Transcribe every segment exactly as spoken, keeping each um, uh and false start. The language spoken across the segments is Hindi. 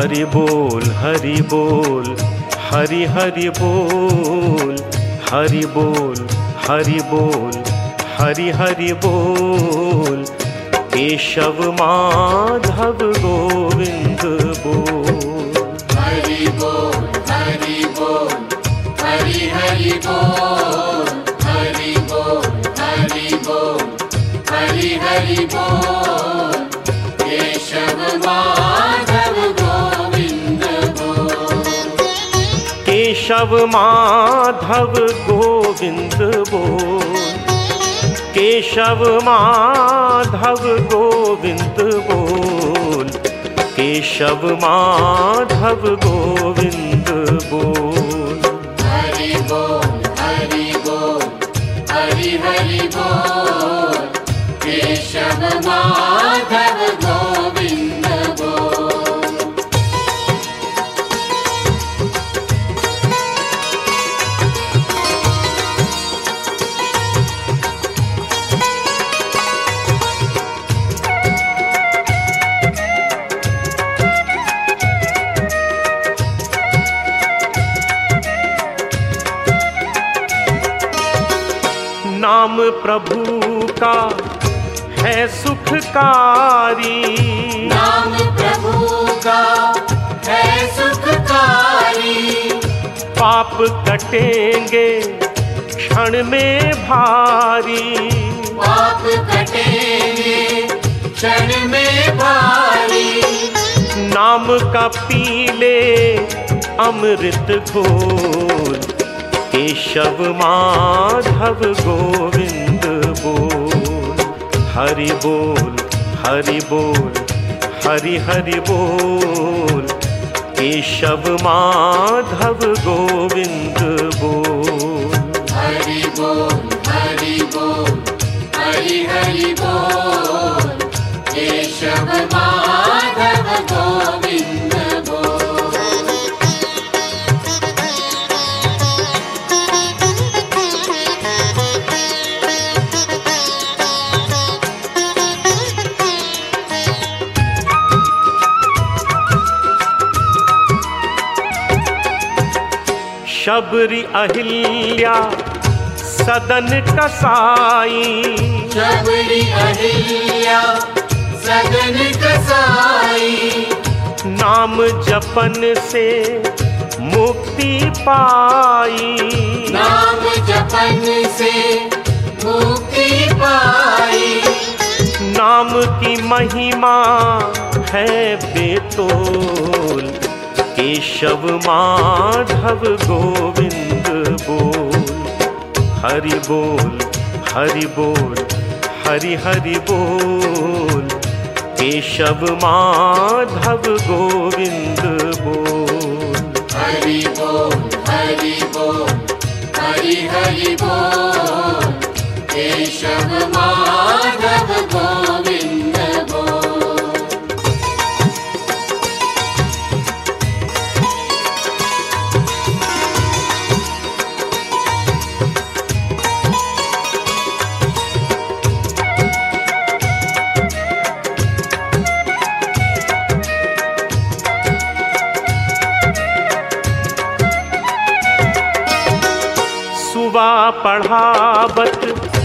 हरि बोल हरि बोल हरि हरि बोल, हरि बोल हरि बोल हरि हरि बोल, केशव माधव गोविंद बोल। हरि बोल हरि बोल हरि हरि बोल, हरि बोल हरि बोल हरि हरि बोल, केशव माधव गोविंद बोल। केशव माधव गोविंद बोल, केशव माधव गोविंद बोल, केशव माधव गोविंद बोल। हरि बोल हरि बोल हरि हरि बोल, केशव माधव गोविंद बोल। नाम प्रभु का है सुखकारी, नाम प्रभु का है सुखकारी, पाप कटेंगे क्षण में भारी, पाप कटेंगे क्षण में भारी। नाम का पीले अमृत घोल, केशव माधव गोविंद बोल। हरि बोल हरि बोल हरि हरि बोल, केशव माधव गोविंद बोल। हरि बोल हरि बोल हरि हरि बोल, केशव माधव गोविंद बोल। शबरी अहिल्या सदन कसाई, शबरी अहिल्या सदन कसाई, नाम जपन से मुक्ति पाई, नाम जपन से मुक्ति पाई। नाम की महिमा है बेतोल, केशव माधव गोविंद बोल। हरि बोल हरि बोल हरि हरि बोल, केशव माधव गोविंद बोल। हरि बोल हरि बोल हरि हरि बोल, केशव माधव गोविंद बोल। सुवा पढ़ावत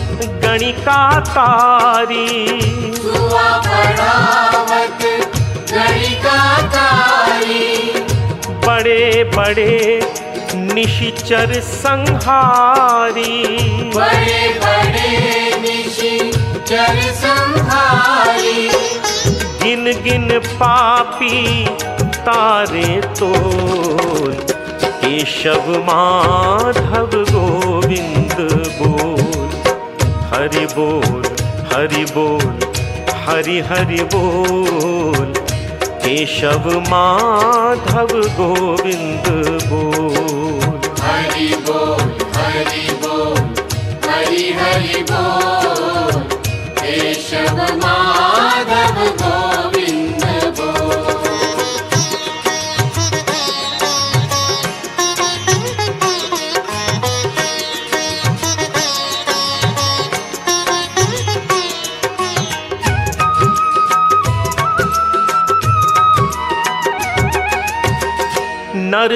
गणिकाकारी, सुवा पढ़ावत गणिकाकारी, बड़े बड़े निशिचर संहारी, बड़े बड़े निशिचर संहारी। गिन गिन पापी तारे तोल, केशव माधव गोविंद बोल। हरि बोल हरि बोल हरि हरि बोल, केशव माधव गोविंद बोल। हरि बोल हरि बोल हरि हरि बोल, केशव माधव गोविंद बोल।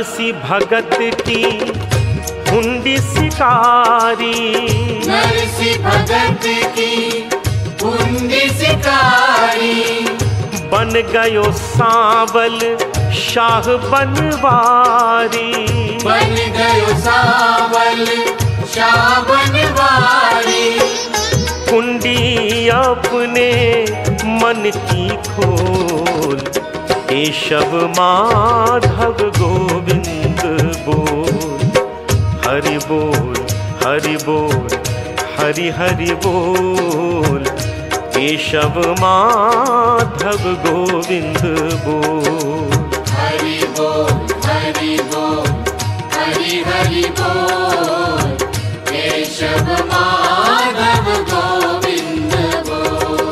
नरसी भगत की हुंडी शिकारी, नरसी भगत की हुंडी शिकारी, बन गयो सांवल शाह बनवारी, बन गयो सांवल शाह बनवारी। कुंडी अपने मन की खोल, केशव माधव गोविंद बोल। हरि बोल हरि बोल हरि हरि बोल, केशव माधव गोविंद बोल। हरि बोल हरि बोल हरि हरि बोल, केशव माधव गोविंद बोल।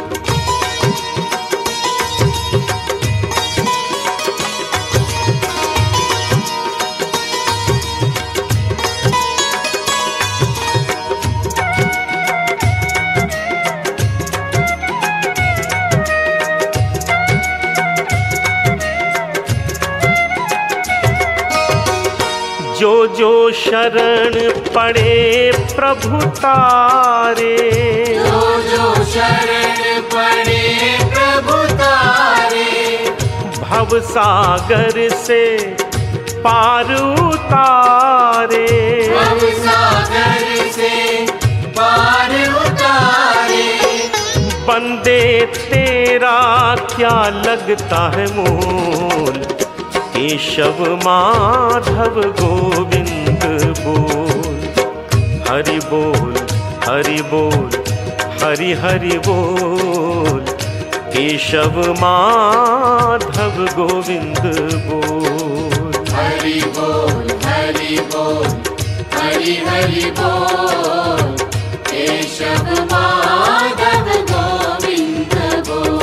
जो जो शरण पड़े प्रभु तारे, जो जो शरण पड़े प्रभु तारे, भव सागर से पार उतारे, भव सागर से पार उतारे। बंदे तेरा क्या लगता है मोल, केशव माधव गोविंद बोल। हरि बोल हरि बोल हरि हरि बोल, केशव माधव गोविंद बोल। हरि बोल हरि बोल हरि हरि बोल, केशव माधव गोविंद बोल।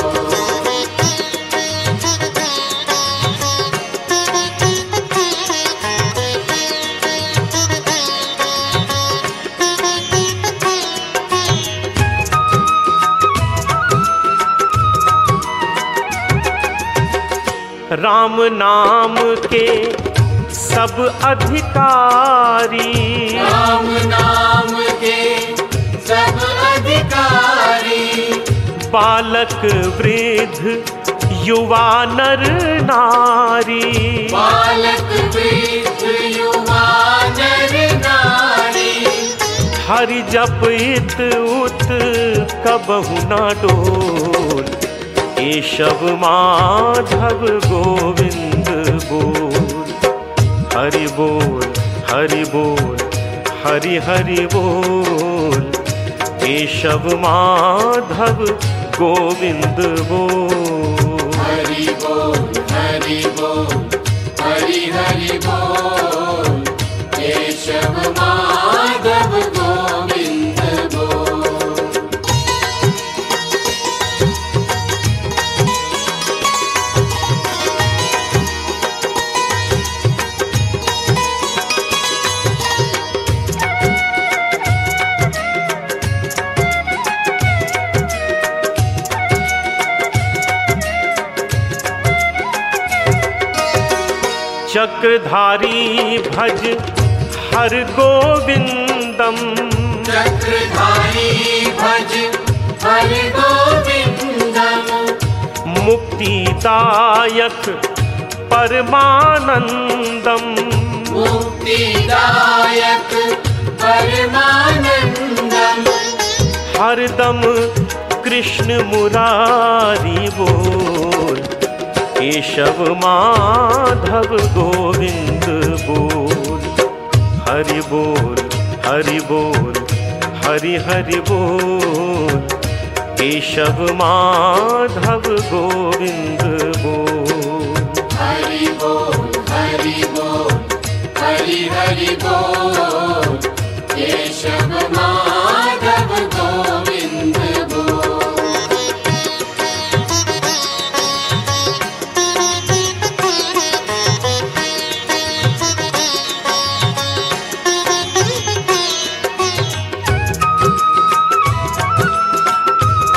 राम नाम के सब अधिकारी, राम नाम के सब अधिकारी, बालक वृद्ध युवा नर नारी, बालक वृद्ध युवा नर नारी। हरि जप इत उत कबहु न डोल, केशव माधव गोविंद बोल। हरि बोल हरि बोल हरि हरि बोल, केशव माधव गोविंद बोल। हरि बोल हरि बोल हरि हरि बोल, केशव माधव गोविंद बोल। चक्रधारी भज हर गोविंदम, चक्रधारी भज हर गोविंदम, मुक्तिदायक परमानंदम, मुक्तिदायक परमानंदम। हरदम कृष्ण मुरारी बोल, केशव माधव गोविंद बोल। हरि बोल हरि बोल हरि हरि बोल, केशव माधव गोविंद बोल। हरि बोल हरि बोल हरि हरि बोल, केशव माधव गोविंद बोल।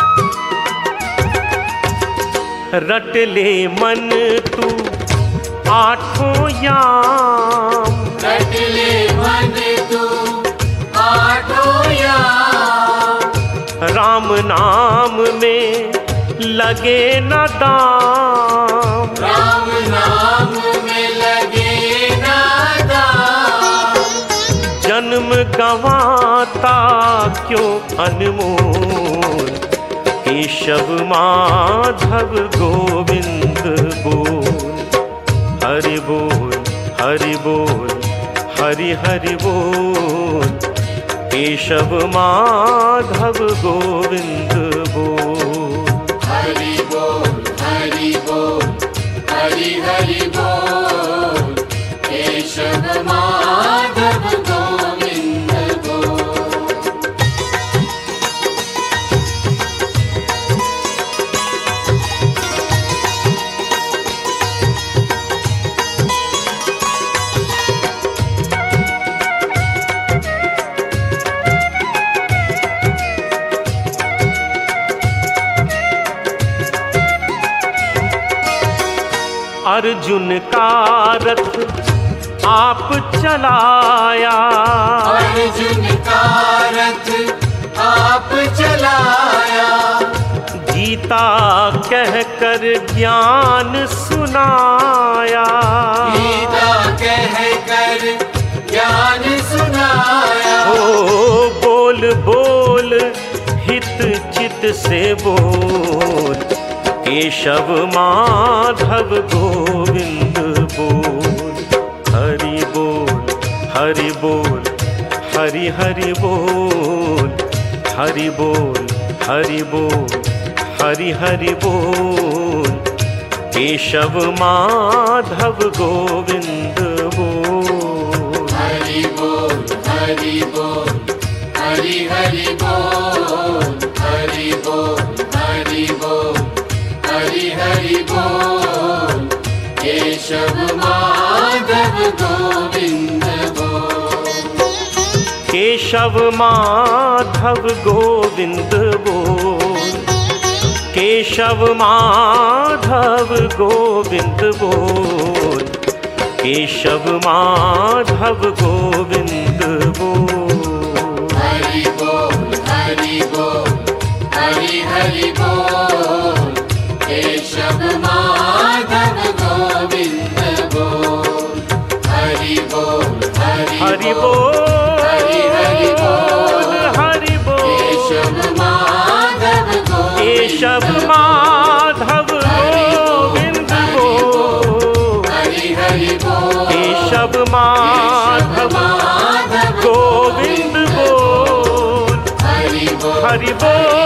रट ले मन तू आठों याम, रट ले मन तू आठों याम। राम नाम में लगे न दाम, राम नाम में लगे ना दाम। जन्म गंवाता क्यों अनमोल, केशव माधव गोविंद बोल। हरि बोल हरि बोल हरि हरि बोल, केशव माधव गोविंद बोल। हरि बोल हरि बोल हरि हरि बोल, केशव माधव गोविंद बोल। अर्जुन का रथ आप चलाया, अर्जुन का रथ आप चलाया। गीता कहकर ज्ञान सुनाया, गीता कहकर ज्ञान सुनाया। ओ बोल बोल हित चित से बोल, केशव माधव गोविंद बोल। हरि बोल हरि बोल हरि हरि बोल, हरि बोल हरि बोल हरि हरि बोल, केशव माधव गोविंद बोल। हरि बोल हरि बोल हरि हरि बोल, हरि बोल हरि बोल हरि हरि बोल, केशव माधव गोविंद बोल। केशव माधव गोविंद बोल, केशव माधव गोविंद बोल, केशव माधव गोविंद बोल। हरि बोल हरि बोल हरि हरि बोल, केशव माधव गोविंद बोल। हरि बोल हरि बोल हरि हरि बोल, हरि बोल केशव माधव गोविंद केशव माधव गोविंद बोल। हरि हरि बोल, केशव माधव गोविंद बोल। हरि बोल हरि बोल